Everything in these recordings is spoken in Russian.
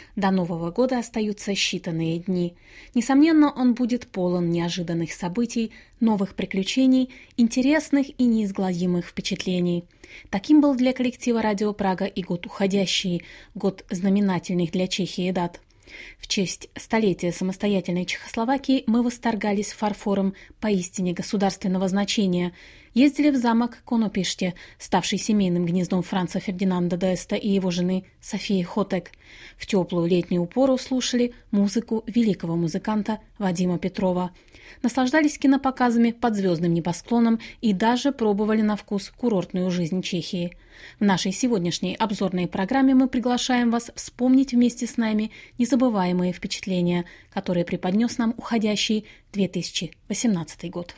До Нового года остаются считанные дни. Несомненно, он будет полон неожиданных событий, новых приключений, интересных и неизгладимых впечатлений. Таким был для коллектива «Радио Прага» и год уходящий, год знаменательных для Чехии дат. В честь столетия самостоятельной Чехословакии мы восторгались фарфором поистине государственного значения, ездили в замок Конопиште, ставший семейным гнездом Франца Фердинанда де Эста и его жены Софии Хотек. В теплую летнюю пору слушали музыку великого музыканта Вадима Петрова, наслаждались кинопоказами под звездным небосклоном и даже пробовали на вкус курортную жизнь Чехии. В нашей сегодняшней обзорной программе мы приглашаем вас вспомнить вместе с нами незабываемые впечатления, которые преподнес нам уходящий 2018 год.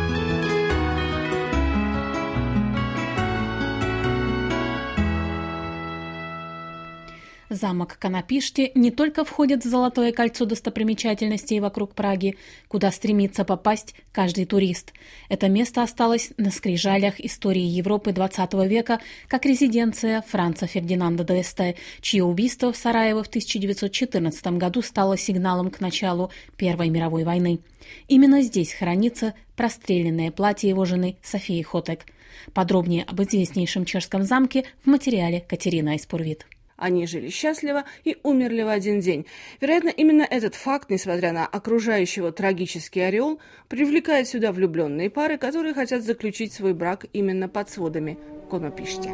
Замок Конопиште не только входит в золотое кольцо достопримечательностей вокруг Праги, куда стремится попасть каждый турист. Это место осталось на скрижалях истории Европы XX века как резиденция Франца Фердинанда де Эста, чье убийство в Сараево в 1914 году стало сигналом к началу Первой мировой войны. Именно здесь хранится простреленное платье его жены Софии Хотек. Подробнее об известнейшем чешском замке в материале Катерины Айспурвит. Они жили счастливо и умерли в один день. Вероятно, именно этот факт, несмотря на окружающего трагический ореол, привлекает сюда влюбленные пары, которые хотят заключить свой брак именно под сводами Конопиште.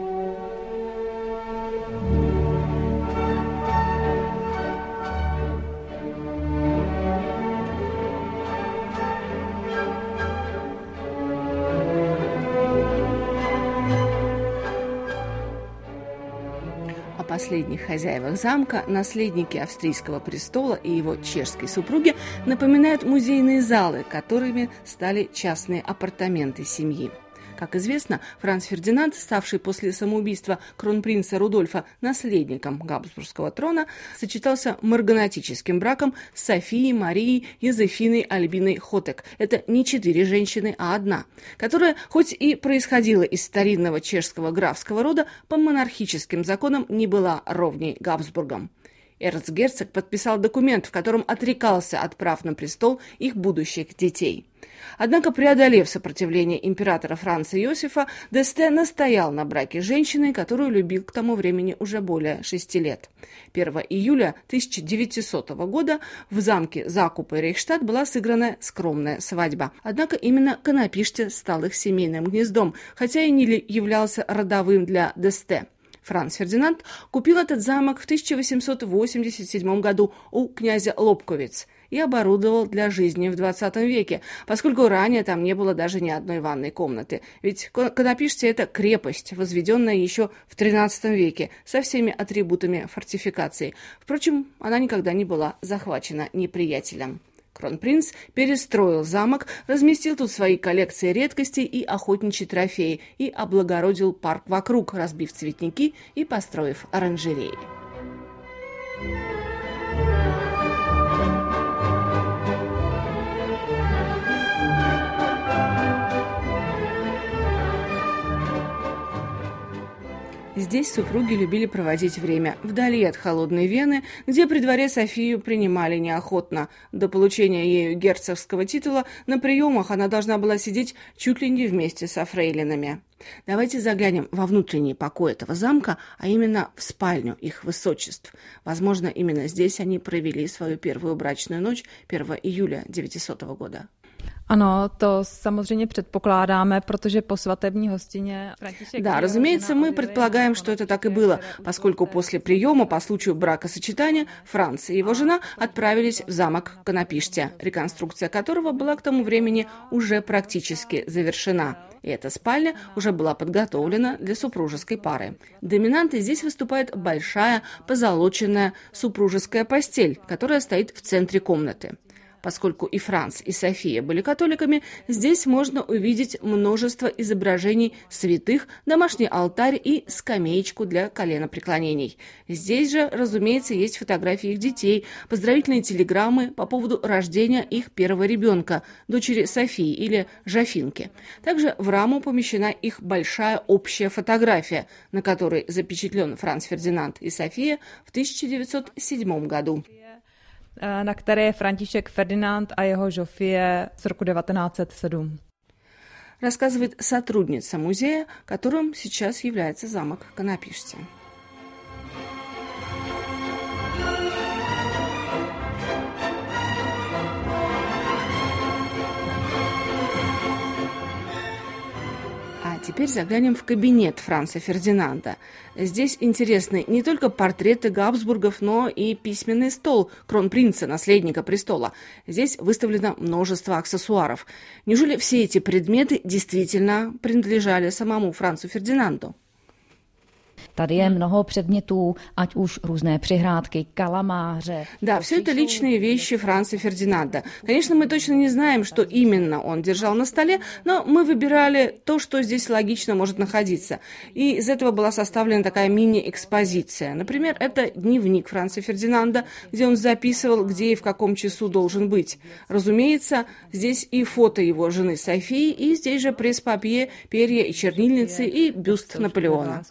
Последних хозяевах замка, наследники австрийского престола и его чешской супруги напоминают музейные залы, которыми стали частные апартаменты семьи. Как известно, Франц Фердинанд, ставший после самоубийства кронпринца Рудольфа наследником Габсбургского трона, сочетался марганатическим браком с Софией Марией Йозефиной Альбиной Хотек. Это не 4 женщины, а одна, которая, хоть и происходила из старинного чешского графского рода, по монархическим законам не была ровней Габсбургам. Эрцгерцог подписал документ, в котором отрекался от прав на престол их будущих детей. Однако, преодолев сопротивление императора Франца Иосифа, Д'Эсте настоял на браке с женщиной, которую любил к тому времени уже более 6 лет. 1 июля 1900 года в замке Закупа и Рейхштадт была сыграна скромная свадьба. Однако именно Конопиште стал их семейным гнездом, хотя и не являлся родовым для Д'Эсте. Франц Фердинанд купил этот замок в 1887 году у князя Лобковиц и оборудовал для жизни в 20 веке, поскольку ранее там не было даже ни одной ванной комнаты. Ведь Конопиште – это крепость, возведенная еще в 13 веке, со всеми атрибутами фортификации. Впрочем, она никогда не была захвачена неприятелем. Кронпринц перестроил замок, разместил тут свои коллекции редкостей и охотничьи трофеи и облагородил парк вокруг, разбив цветники и построив оранжереи. Здесь супруги любили проводить время, вдали от холодной Вены, где при дворе Софию принимали неохотно. До получения ею герцогского титула на приемах она должна была сидеть чуть ли не вместе со фрейлинами. Давайте заглянем во внутренний покой этого замка, а именно в спальню их высочеств. Возможно, именно здесь они провели свою первую брачную ночь 1 июля 1900 года. Ano, to samozřejmě předpokládáme, protože po svatební hostině František... Да, разумеется, мы предполагаем, что это так и было, поскольку после приема по случаю бракосочетания Франц и его жена отправились в замок Конопиште, реконструкция которого была к тому времени уже практически завершена. И эта спальня уже была подготовлена для супружеской пары. Доминантой здесь выступает большая позолоченная супружеская постель, которая стоит в центре комнаты. Поскольку и Франц, и София были католиками, здесь можно увидеть множество изображений святых, домашний алтарь и скамеечку для коленопреклонений. Здесь же, разумеется, есть фотографии их детей, поздравительные телеграммы по поводу рождения их первого ребенка, дочери Софии или Жафинки. Также в раму помещена их большая общая фотография, на которой запечатлен Франц Фердинанд и София в 1907 году. Na které je František Ferdinand a jeho Žofie z roku 1907. Рассказывает сотрудница музея, которым сейчас является замок Конопиште. Теперь заглянем в кабинет Франца Фердинанда. Здесь интересны не только портреты Габсбургов, но и письменный стол кронпринца, наследника престола. Здесь выставлено множество аксессуаров. Неужели все эти предметы действительно принадлежали самому Францу Фердинанду? Tady je mnoho předmětů, ať už různé přihrádky, kalamáře. Да, все это личные вещи Франца Фердинанда. Конечно, мы точно не знаем, что именно он держал на столе, но мы выбирали то, что здесь логично может находиться. И из этого была составлена такая мини-экспозиция. Например, это дневник Франца Фердинанда, где он записывал, где и в каком часу должен быть. Разумеется, здесь и фото его жены Софии, и здесь же пресс-папье, перья и чернильницы, и бюст Наполеона.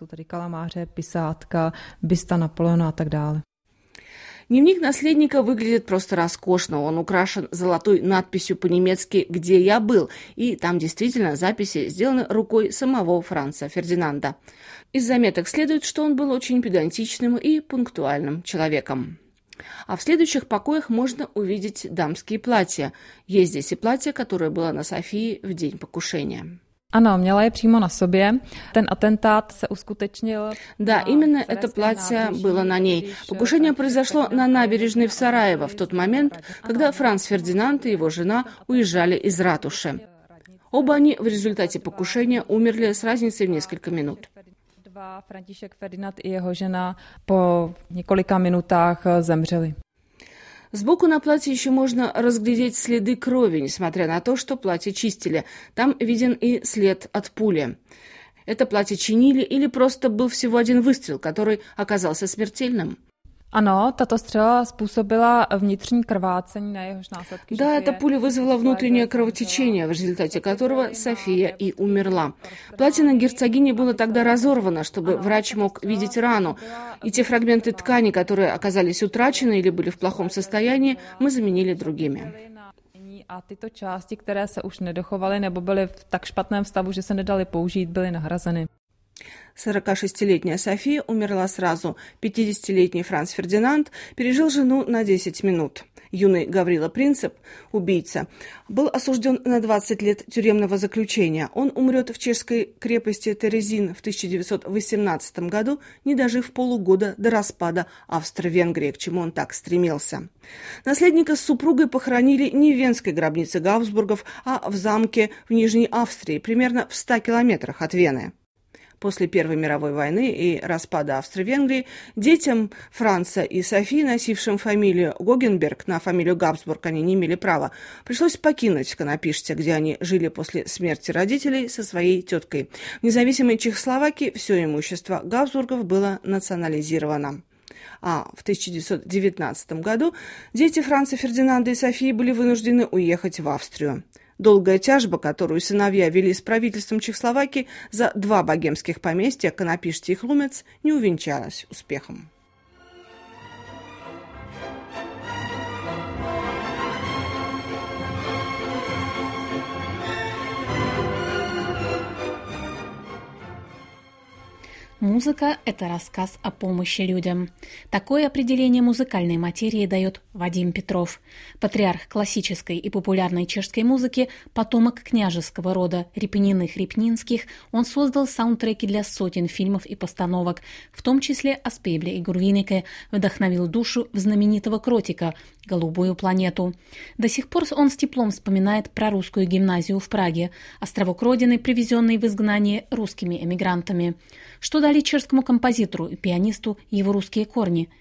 Pisátка, bysta Napoleona a tak dále. Дневник наследника выглядит просто роскошно. Он украшен золотой надписью по-немецки «Где я был?», и там действительно записи сделаны рукой самого Франца Фердинанда. Из заметок следует, что он был очень педантичным и пунктуальным человеком. А в следующих покоях можно увидеть дамские платья. Есть здесь и платье, которое было на Софии в день покушения. Ano, měla je přímo na sobě. Ten atentát se uskutečnil. Да, именно это платье было на ней. Покушение произошло на набережной в Сараево в тот момент, когда Франц Фердинанд и его жена уезжали из ратуши. Оба они в результате покушения умерли с разницей в несколько минут. František Ferdinand i jeho žena po několika minutách zemřeli. Сбоку на платье еще можно разглядеть следы крови, несмотря на то, что платье чистили. Там виден и след от пули. Это платье чинили или просто был всего один выстрел, который оказался смертельным? Ano, tato střela způsobila vnitřní krvácení, na jehož následky. Да, эта пуля вызвала внутреннее кровотечение, в результате которого София и умерла. Платье на герцогине было тогда разорвано, чтобы врач мог видеть рану. И те фрагменты ткани, которые оказались утрачены или были в плохом состоянии, мы заменили другими. A tyto části, které se už nedochovaly nebo byly v tak špatném stavu, že se nedaly použít, byly nahrazeny. 46-летняя София умерла сразу. 50-летний Франц Фердинанд пережил жену на 10 минут. Юный Гаврила Принцип, убийца, был осужден на 20 лет тюремного заключения. Он умрет в чешской крепости Терезин в 1918 году, не дожив полугода до распада Австро-Венгрии, к чему он так стремился. Наследника с супругой похоронили не в венской гробнице Габсбургов, а в замке в Нижней Австрии, примерно в 100 километрах от Вены. После Первой мировой войны и распада Австро-Венгрии детям Франца и Софии, носившим фамилию Гогенберг, на фамилию Габсбург они не имели права, пришлось покинуть Конопиште, где они жили после смерти родителей со своей теткой. В независимой Чехословакии все имущество Габсбургов было национализировано. А в 1919 году дети Франца Фердинанда и Софии были вынуждены уехать в Австрию. Долгая тяжба, которую сыновья вели с правительством Чехословакии за 2 богемских поместья, Конопиште и Хлумец, не увенчалась успехом. Музыка – это рассказ о помощи людям. Такое определение музыкальной материи дает Вадим Петров. Патриарх классической и популярной чешской музыки, потомок княжеского рода Репниных-Репнинских, он создал саундтреки для сотен фильмов и постановок, в том числе о Спейбле и Гурвинике, вдохновил душу в знаменитого кротика «Голубую планету». До сих пор он с теплом вспоминает про русскую гимназию в Праге, островок родины, привезенный в изгнание русскими эмигрантами. Что дали чешскому композитору и пианисту его русские корни?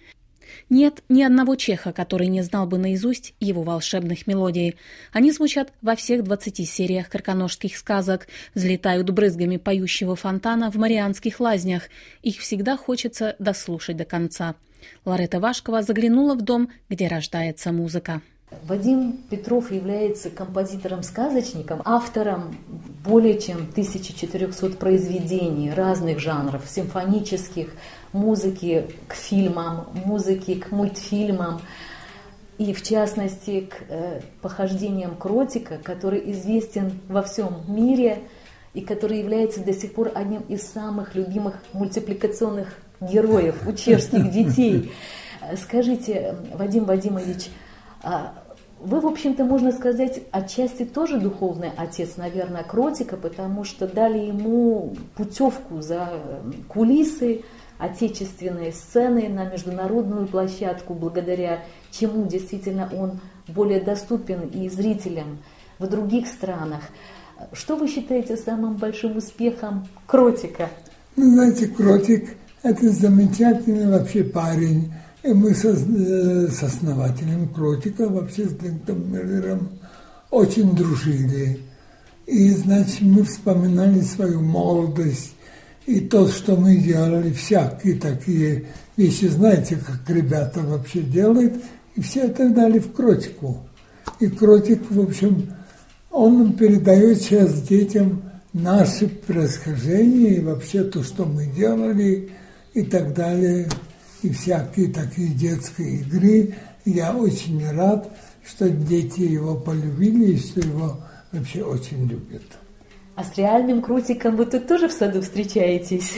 Нет ни одного чеха, который не знал бы наизусть его волшебных мелодий. Они звучат во всех 20 сериях краконожских сказок, взлетают брызгами поющего фонтана в Марианских лазнях. Их всегда хочется дослушать до конца. Ларетта Вашкова заглянула в дом, где рождается музыка. Вадим Петров является композитором-сказочником, автором более чем 1400 произведений разных жанров, симфонических, музыки к фильмам, музыки к мультфильмам и, в частности, к похождениям кротика, который известен во всем мире и который является до сих пор одним из самых любимых мультипликационных героев у чешских детей. Скажите, Вадим Вадимович, вы, в общем-то, можно сказать, отчасти тоже духовный отец, наверное, кротика, потому что дали ему путевку за кулисы отечественной сцены на международную площадку, благодаря чему действительно он более доступен и зрителям в других странах. Что вы считаете самым большим успехом кротика? Ну, знаете, кротик – это замечательный вообще парень. И мы с основателем кротика, вообще с Дентом Миллером, очень дружили. И, значит, мы вспоминали свою молодость и то, что мы делали, всякие такие вещи, знаете, как ребята вообще делают, и все это дали в кротику. И кротик, в общем, он передает сейчас детям наше происхождение и вообще то, что мы делали и так далее. И всякие такие детские игры. Я очень рад, что дети его полюбили и что его вообще очень любят. А с реальным кротиком вы тут тоже в саду встречаетесь?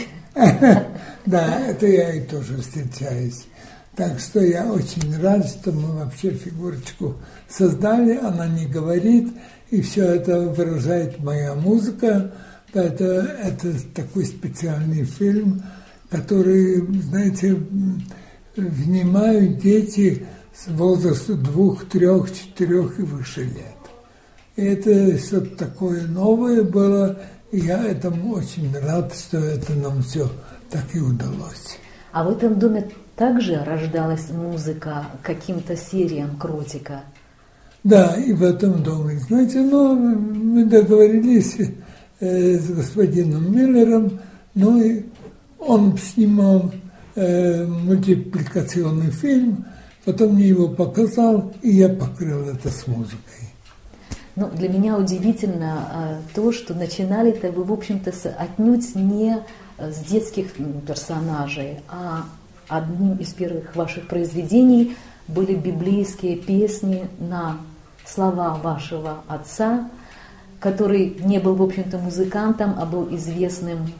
Да, это я и тоже встречаюсь. Так что я очень рад, что мы вообще фигурочку создали, она не говорит, и все это выражает моя музыка. Это такой специальный фильм, которые, знаете, внимают дети с возраста 2, 3, 4 и выше лет. И это что-то такое новое было, и я этому очень рад, что это нам все так и удалось. А в этом доме также рождалась музыка каким-то сериям кротика? Да, и в этом доме. Знаете, мы договорились с господином Миллером, и он снимал мультипликационный фильм, потом мне его показал, и я покрыл это с музыкой. Для меня удивительно то, что начинали-то вы, в общем-то, отнюдь не с детских персонажей, а одним из первых ваших произведений были библейские песни на слова вашего отца, который не был, в общем-то, музыкантом, а был известным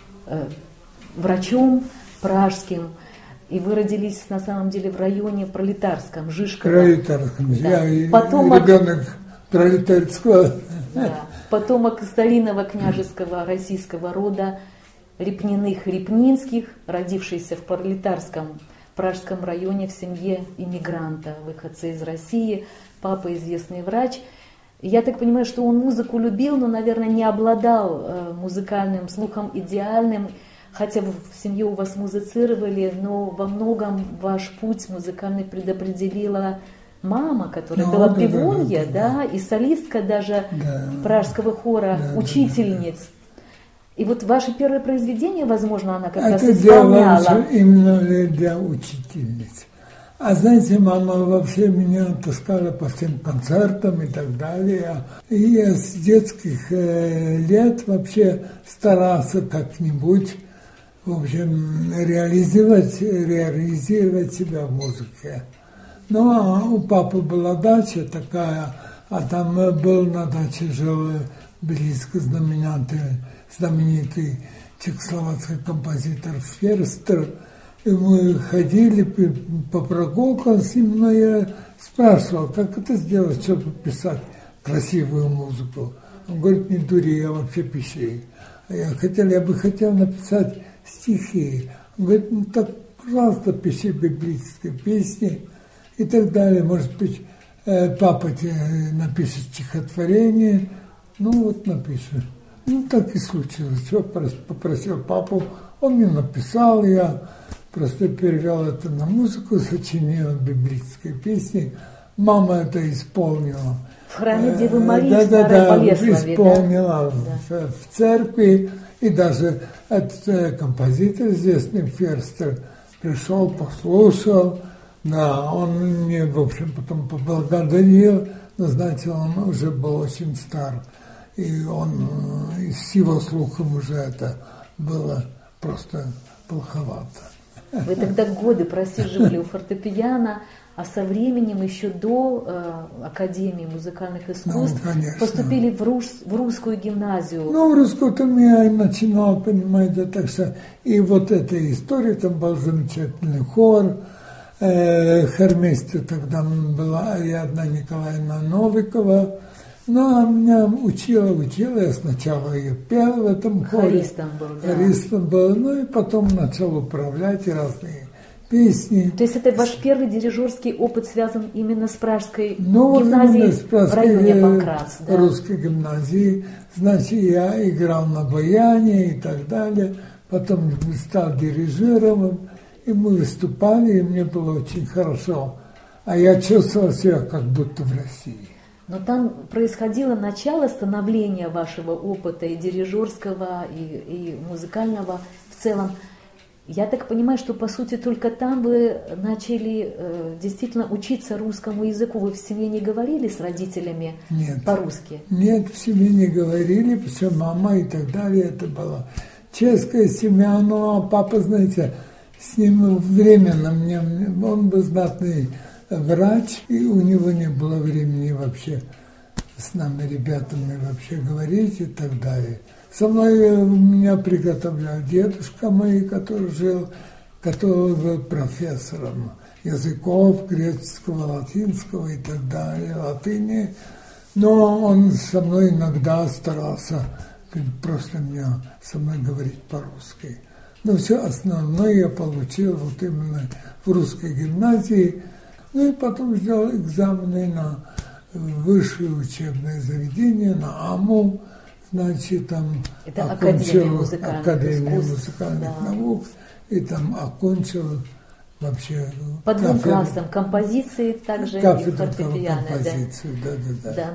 врачом пражским, и вы родились на самом деле в районе Пролетарском, Жишково. Пролетарском, да. Я потомок, ребенок пролетарского. Да. Потомок старинного княжеского российского рода Репниных-Репнинских, родившийся в Пролетарском Пражском районе в семье иммигранта, выходца из России, папа известный врач. Я так понимаю, что он музыку любил, но, наверное, не обладал музыкальным слухом идеальным, хотя в семье у вас музицировали, но во многом ваш путь музыкальный предопределила мама, которая была певунья, да, и солистка даже пражского хора, учительниц. И вот ваше первое произведение, возможно, она как раз исполняла. Это именно для учительниц. А знаете, мама вообще меня таскала по всем концертам и так далее. И я с детских лет вообще старался как-нибудь, в общем, реализировать себя в музыке. А у папы была дача такая, а там был на даче, жил близко знаменитый чехословацкий композитор Ферстер. И мы ходили по прогулкам с ним, но я спрашивал, как это сделать, чтобы писать красивую музыку. Он говорит, не дури, я вообще пишу. Я бы хотел написать стихи. Он говорит, так, пожалуйста, пиши библейские песни и так далее. Может быть, папа тебе напишет стихотворение. Напишет. Так и случилось. Я попросил папу, он мне написал, я просто перевел это на музыку, сочинил библейской песни. Мама это исполнила. В храме Девы Марии в Старой Болеславе, исполнила в церкви. И даже этот композитор известный, Ферстер, пришел, послушал. Да, он мне, в общем, потом поблагодарил, но, знаете, он уже был очень стар. И он, с его слухом уже это было просто плоховато. Вы тогда годы просиживали у фортепиано, а со временем, еще до Академии музыкальных искусств, поступили в русскую гимназию. Ну, в русскую там я и начинал, понимаете, так что... И вот эта история, там был замечательный хор, хормейстер тогда была Ариадна Николаевна Новикова. Ну, а меня учила, я сначала ее пел в этом хоре. Хористом был, ну и потом начал управлять разные песни. То есть это ваш первый дирижерский опыт связан именно с Пражской гимназией в районе Панкрац? Да? Русской гимназии. Значит, я играл на баяне и так далее. Потом стал дирижером, и мы выступали, и мне было очень хорошо. А я чувствовал себя как будто в России. Но там происходило начало становления вашего опыта и дирижерского, и музыкального в целом. Я так понимаю, что, по сути, только там вы начали действительно учиться русскому языку. Вы в семье не говорили с родителями по-русски? Нет, в семье не говорили, потому что мама и так далее, это была чешская семья. Ну, а папа, знаете, с ним временно, он был знатный врач, и у него не было времени вообще с нами, ребятами, вообще говорить и так далее. Со мной меня приготовлял дедушка мой, который был профессором языков греческого, латинского и так далее, латыни. Но он со мной иногда старался просто со мной говорить по-русски. Но все основное я получил вот именно в русской гимназии. Ну и потом сделал экзамены на высшее учебное заведение, на АМУ. Значит, там окончил Академию музыкальных наук, и там окончил вообще по двум классам композиции, также и фортепиано. Композиции, да.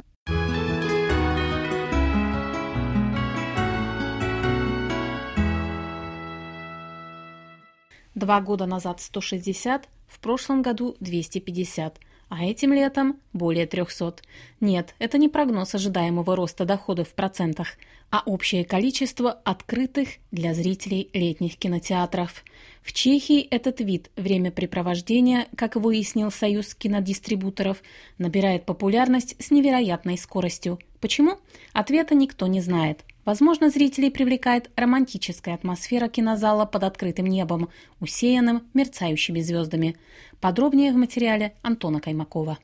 2 года назад 160, в прошлом году 250, а этим летом более 300. Нет, это не прогноз ожидаемого роста доходов в процентах, а общее количество открытых для зрителей летних кинотеатров. В Чехии этот вид времяпрепровождения, как выяснил Союз кинодистрибуторов, набирает популярность с невероятной скоростью. Почему? Ответа никто не знает. Возможно, зрителей привлекает романтическая атмосфера кинозала под открытым небом, усеянным мерцающими звездами. Подробнее в материале Антона Каймакова.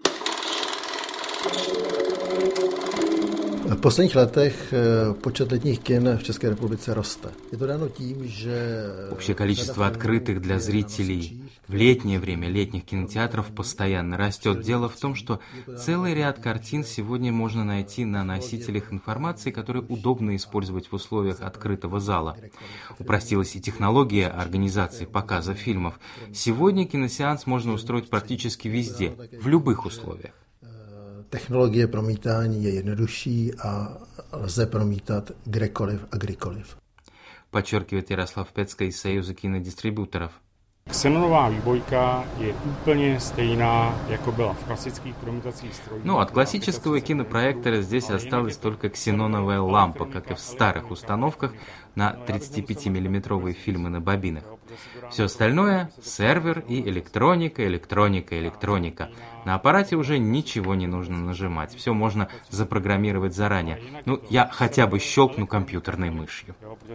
V posledních letech počet letních kin v České republice roste. Je to dáno tím, že общее количество открытых для зрителей в летнее время летних кинотеатров постоянно растет. Дело в том, что целый ряд картин сегодня можно найти на носителях информации, которые удобно использовать в условиях открытого зала. Упростилась и технология организации показа фильмов. Сегодня киносеанс можно устроить практически везде, в любых условиях. Technologie promítání je jednodušší a lze promítat kdekoliv a kdykoliv. Подчеркивает Ярослав Пецка из Союза кинодистрибуторов. Xenonová výbojka je úplně stejná, jako byla v klasických promítacích strojích. Ну, от классического кинопроектора здесь осталась только ксеноновая лампа, как и в старых установках на 35-миллиметровые фильмы на бобинах. Все остальное — сервер и электроника. На аппарате уже ничего не нужно нажимать, все можно запрограммировать заранее. Ну, я хотя бы щелкну компьютерной мышью.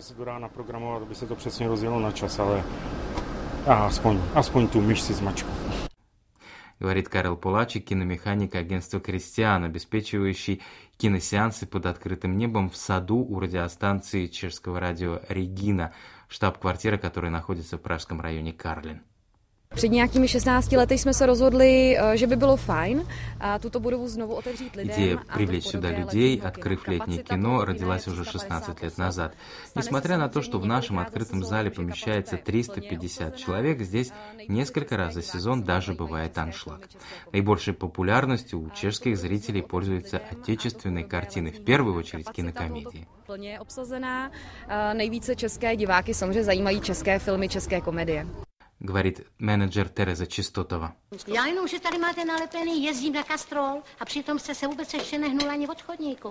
Aspoň tu myš si zmačku. Говорит Карел Пулачик, киномеханик агентства «Кристиан», обеспечивающий киносеансы под открытым небом в саду у радиостанции чешского радио «Регина», штаб-квартира которой находится в пражском районе Карлин. Před nějakými 16 lety jsme se rozhodli, že by bylo fajn tuto budovu znovu otevřít lidem. Идея привлечь сюда людей, открыв летнее кино, родилась уже 16 лет назад. Несмотря на то, что в нашем открытом зале помещается 350 человек, здесь несколько раз за сезон даже бывает аншлаг. Наибольшей популярностью у чешских зрителей пользуются отечественные картины, в первую очередь кинокомедии. Plně obsazená. Nejvíce české diváky samozřejmě zajímají české filmy, české komedie. Говорит менеджер Тереза Чистотова. Já jenom, že tady máte nalepený, jezdím na Kastrol a přitom jste se vůbec ještě nehnul ani od chodníku.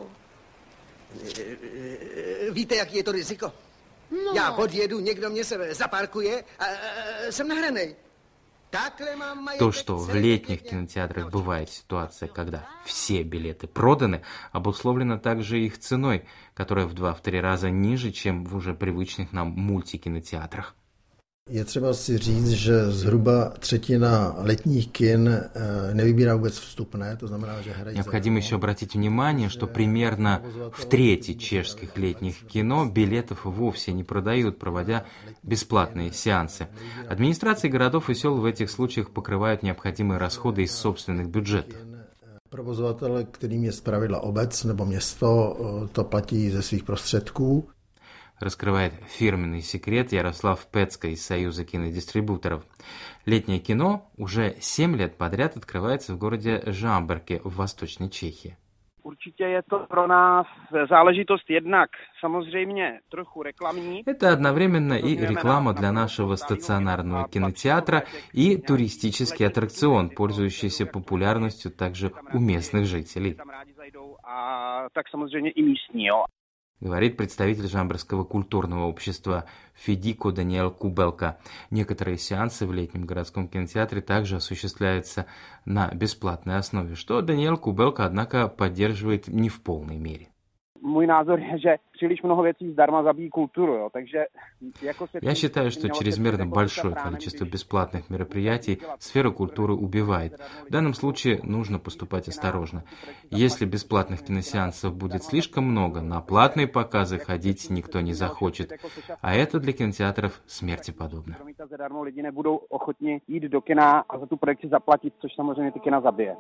Víte, jaký je to riziko? No. Já podjedu, někdo mě se zaparkuje a jsem nahranej. То, что в летних кинотеатрах бывает ситуация, когда все билеты проданы, обусловлено также их ценой, которая в 2-3 раза ниже, чем в уже привычных нам мультикинотеатрах. Je třeba si říct, že zhruba třetina letních kin nevybírá vůbec vstupné, to znamená, že hrají... Необходимо еще обратить внимание, что примерно в трети чешских летних кино билетов вовсе не продают, проводя бесплатные сеансы. Администрации городов и сел в этих случаях покрывают необходимые расходы из собственных бюджетов. Provozovatel, kterým je zpravidla obec nebo město, to platí ze svých prostředků. Раскрывает фирменный секрет Ярослав Пецко из Союза кинодистрибуторов. Летнее кино уже 7 лет подряд открывается в городе Žamberke в Восточной Чехии. Určitě je to pro nás záležitost jednak samozřejmě trochu reklamní. Это одновременно и реклама для нашего стационарного кинотеатра, и туристический аттракцион, пользующийся популярностью также у местных жителей. A tak samozřejmě i místní, jo. Говорит представитель Жамберского культурного общества Федико Даниэл Кубелка. Некоторые сеансы в летнем городском кинотеатре также осуществляются на бесплатной основе, что Даниэл Кубелка, однако, поддерживает не в полной мере. Můj názor je, že příliš mnoho věcí zdarma zabíjí kulturu, jo, takže Я считаю, что чрезмерно большое количество бесплатных мероприятий сферу культуры убивает. В данном случае нужно поступать осторожно. Если бесплатных киносеансов будет слишком много, на платные показы ходить никто не захочет, а это для кинотеатров смерти подобно. Lidi nebudou ochotni jít do kina a za tu projekci zaplatit, což samozřejmě ty kina zabije.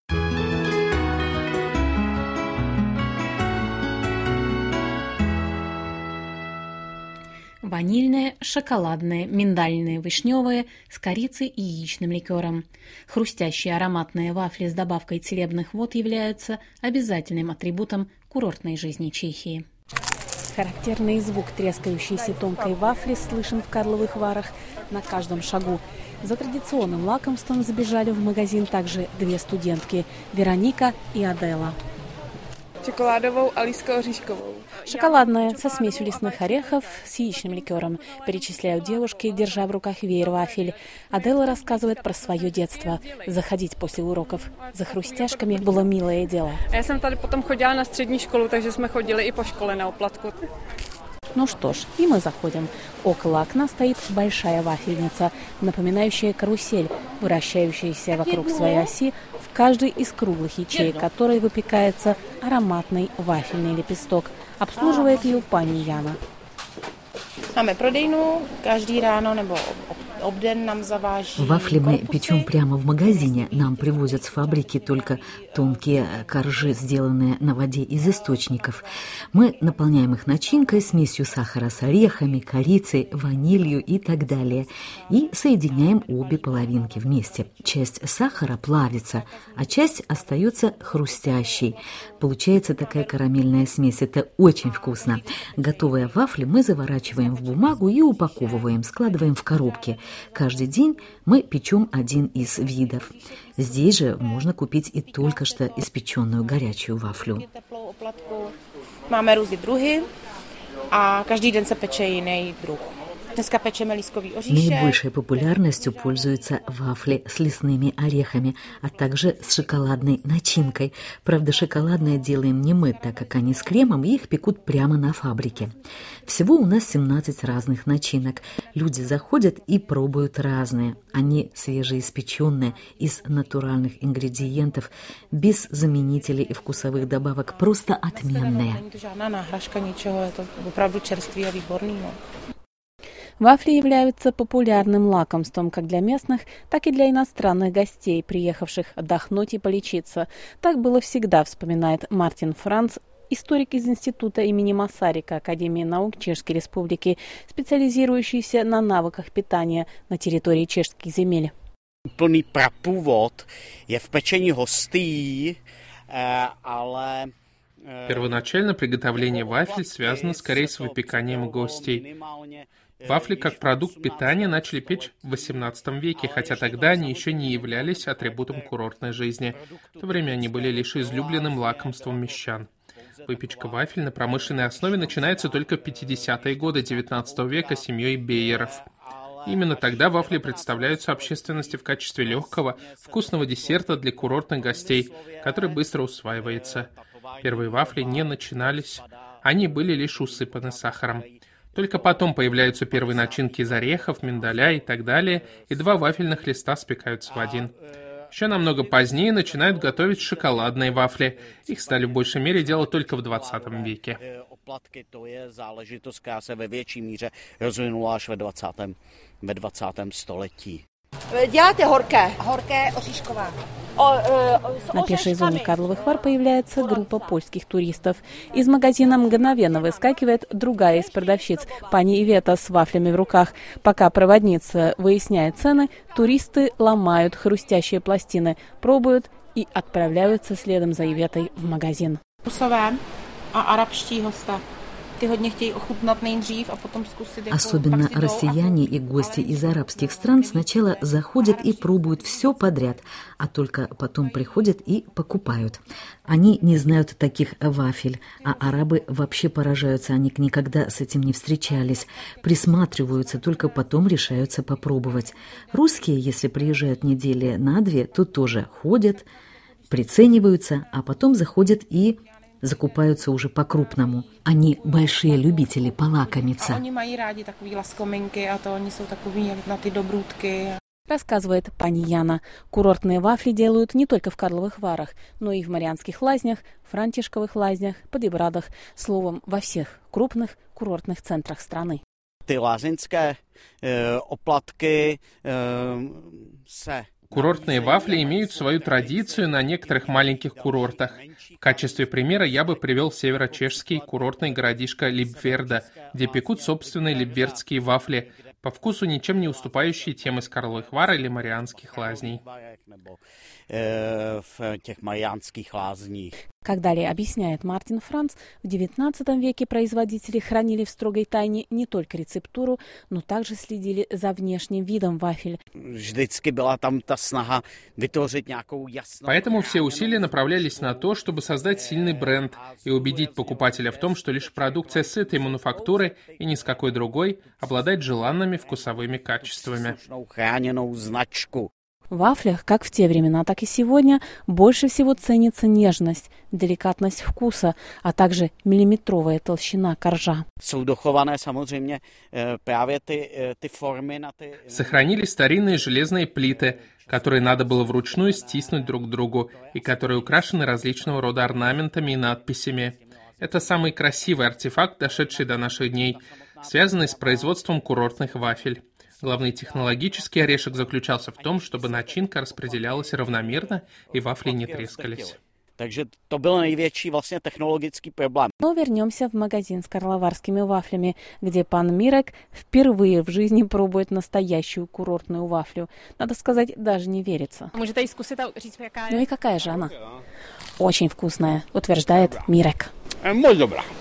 Ванильное, шоколадное, миндальное, вишневое с корицей и яичным ликером. Хрустящие ароматные вафли с добавкой целебных вод являются обязательным атрибутом курортной жизни Чехии. Характерный звук трескающейся тонкой вафли слышен в Карловых Варах на каждом шагу. За традиционным лакомством забежали в магазин также две студентки – Вероника и Адела. Шоколадовую, алиско-ореховую. Шоколадная, со смесью лесных орехов с яичным ликером, перечисляют девушки, держа в руках веер вафель. Адела рассказывает про свое детство. Заходить после уроков за хрустяшками было милое дело. Já jsem tady potom chodila na střední školu, takže jsme chodili i po škole na oplatku. Ну что ж, и мы заходим. Около окна стоит большая вафельница, напоминающая карусель, вращающаяся вокруг своей оси в каждой из круглых ячеек, которой выпекается ароматный вафельный лепесток. Обслуживает ее пани Яна. Máme prodejnu, každý ráno nebo obden нам заважí. Вафли мы печем прямо в магазине. Нам привозят с фабрики только тонкие коржи, сделанные на воде из источников. Мы наполняем их начинкой, смесью сахара с орехами, корицей, ванилью и так далее. И соединяем обе половинки вместе. Часть сахара плавится, а часть остается хрустящей. Получается такая карамельная смесь. Это очень вкусно. Готовые вафли мы заворачиваем в бумагу и упаковываем, складываем в коробки. Каждый день мы печем один из видов. Здесь же можно купить и только что испеченную горячую вафлю. Máme různé druhy a každý den se peče jiný druh. Dneska pečeme lískový oříšek. Наибольшей популярностью пользуются вафли с лесными орехами, а также с шоколадной начинкой. Правда, шоколадное делаем не мы, так как они с кремом, и их пекут прямо на фабрике. Всего у нас 17 разных начинок. Люди заходят и пробуют разные. Они свежеиспеченные, из натуральных ингредиентов, без заменителей и вкусовых добавок, просто отменные. Žádná náhražka, ničeho, je to opravdu čerstvý a výborný. Вафли являются популярным лакомством как для местных, так и для иностранных гостей, приехавших отдохнуть и полечиться. Так было всегда, вспоминает Мартин Франц, историк из Института имени Масарика Академии наук Чешской Республики, специализирующийся на навыках питания на территории чешских земель. Plný prapůvod je v pečení hostí, ale... Первоначально приготовление вафель связано скорее с выпеканием гостей. Вафли как продукт питания начали печь в XVIII веке, хотя тогда они еще не являлись атрибутом курортной жизни. В то время они были лишь излюбленным лакомством мещан. Выпечка вафель на промышленной основе начинается только в 50-е годы XIX века семьей Бейеров. Именно тогда вафли представляются общественности в качестве легкого, вкусного десерта для курортных гостей, который быстро усваивается. Первые вафли не начинались, они были лишь усыпаны сахаром. Только потом появляются первые начинки из орехов, миндаля и так далее, и два вафельных листа спекаются в один. Еще намного позднее начинают готовить шоколадные вафли. Их стали в большей мере делать только в 20 веке. To je záležitost, která se ve větší míře rozvinula až ve 20. století. Děláte horké oříšková. На пешей зоне Карловых Вар появляется группа польских туристов. Из магазина мгновенно выскакивает другая из продавщиц, пани Ивета с вафлями в руках. Пока проводница выясняет цены, туристы ломают хрустящие пластины, пробуют и отправляются следом за Иветой в магазин. Особенно россияне и гости из арабских стран сначала заходят и пробуют все подряд, а только потом приходят и покупают. Они не знают таких вафель, а арабы вообще поражаются, они никогда с этим не встречались, присматриваются, только потом решаются попробовать. Русские, если приезжают недели на две, то тоже ходят, прицениваются, а потом заходят и закупаются уже по-крупному. Они большие любители полакомиться. Они mají rádi takové laskominky a to oni jsou takový na ty dobrůdky. Рассказывает пани Яна. Курортные вафли делают не только в Карловых Варах, но и в Марианских лазнях, Франтишковых лазнях, Подибрадах, словом, во всех крупных курортных центрах страны. Ty lázeňské oplatky se... Курортные вафли имеют свою традицию на некоторых маленьких курортах. В качестве примера я бы привел северо-чешский курортный городишко Либверда, где пекут собственные либвerdские вафли, по вкусу ничем не уступающие тем из Карловых Вар или Марианских лазней. Как далее объясняет Мартин Франц, в XIX веке производители хранили в строгой тайне не только рецептуру, но также следили за внешним видом вафель. Поэтому все усилия направлялись на то, чтобы создать сильный бренд и убедить покупателя в том, что лишь продукция с этой мануфактуры и ни с какой другой обладает желанными вкусовыми качествами. В вафлях, как в те времена, так и сегодня, больше всего ценится нежность, деликатность вкуса, а также миллиметровая толщина коржа. Сохранились старинные железные плиты, которые надо было вручную стиснуть друг к другу и которые украшены различного рода орнаментами и надписями. Это самый красивый артефакт, дошедший до наших дней, связанный с производством курортных вафель. Главный технологический орешек заключался в том, чтобы начинка распределялась равномерно и вафли не трескались. Takže to byl největší vlastně technologický problém. Но вернемся в магазин с карловарскими вафлями, где пан Мирек впервые в жизни пробует настоящую курортную вафлю. Надо сказать, даже не верится. Ну и какая же она? Очень вкусная, утверждает Мирек. Moc dobrá.